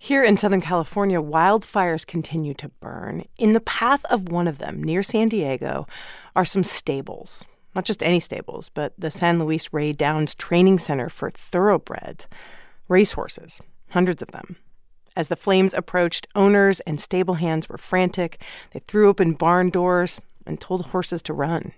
Here in Southern California, wildfires continue to burn. In the path of one of them, near San Diego, are some stables. Not just any stables, but the San Luis Rey Downs Training Center for thoroughbreds, racehorses, hundreds of them. As the flames approached, owners and stable hands were frantic. They threw open barn doors and told horses to run.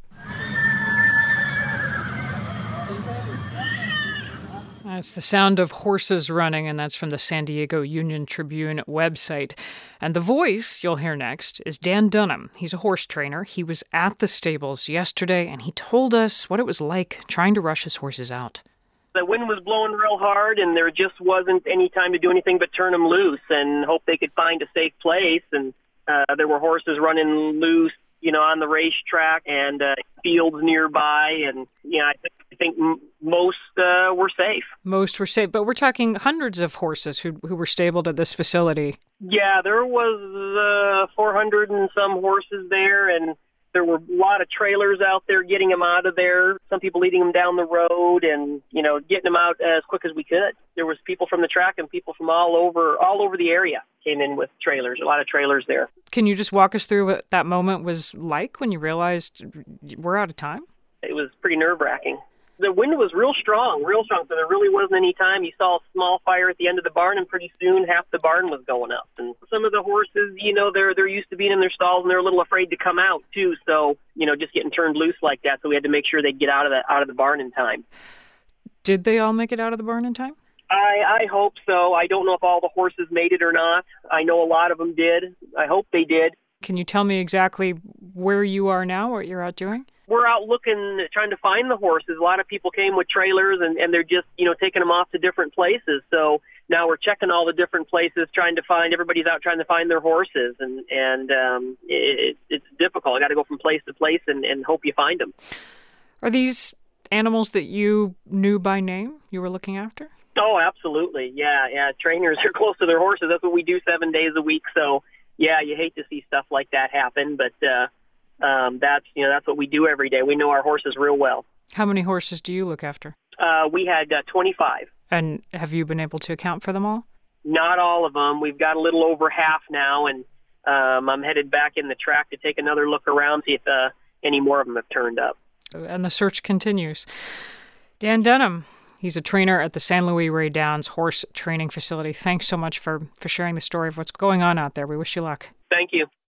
It's the sound of horses running, and that's from the San Diego Union-Tribune website. And the voice you'll hear next is Dan Dunham. He's a horse trainer. He was at the stables yesterday, and he told us what it was like trying to rush his horses out. The wind was blowing real hard, and there just wasn't any time to do anything but turn them loose and hope they could find a safe place. And there were horses running loose, on the racetrack and fields nearby. And, I think most were safe. Most were safe, but we're talking hundreds of horses who were stabled at this facility. Yeah, there was 400 and some horses there, and there were a lot of trailers out there getting them out of there. Some people leading them down the road and, getting them out as quick as we could. There was people from the track and people from all over the area came in with trailers, a lot of trailers there. Can you just walk us through what that moment was like when you realized we're out of time? It was pretty nerve-wracking. The wind was real strong, so there really wasn't any time. You saw a small fire at the end of the barn, and pretty soon half the barn was going up. And some of the horses, they're used to being in their stalls, and they're a little afraid to come out, too. So, just getting turned loose like that, so we had to make sure they'd get out of the barn in time. Did they all make it out of the barn in time? I hope so. I don't know if all the horses made it or not. I know a lot of them did. I hope they did. Can you tell me exactly where you are now, what you're out doing? We're out looking, trying to find the horses. A lot of people came with trailers, and they're just, taking them off to different places. So now we're checking all the different places, everybody's out trying to find their horses. And it's difficult. I got to go from place to place and hope you find them. Are these animals that you knew by name you were looking after? Oh, absolutely. Yeah. Trainers are close to their horses. That's what we do 7 days a week. So, yeah, you hate to see stuff like that happen, but that's what we do every day. We know our horses real well. How many horses do you look after? We had 25. And have you been able to account for them all? Not all of them. We've got a little over half now, and I'm headed back in the track to take another look around, see if any more of them have turned up. And the search continues. Dan Dunham, he's a trainer at the San Luis Rey Downs Horse Training Facility. Thanks so much for sharing the story of what's going on out there. We wish you luck. Thank you.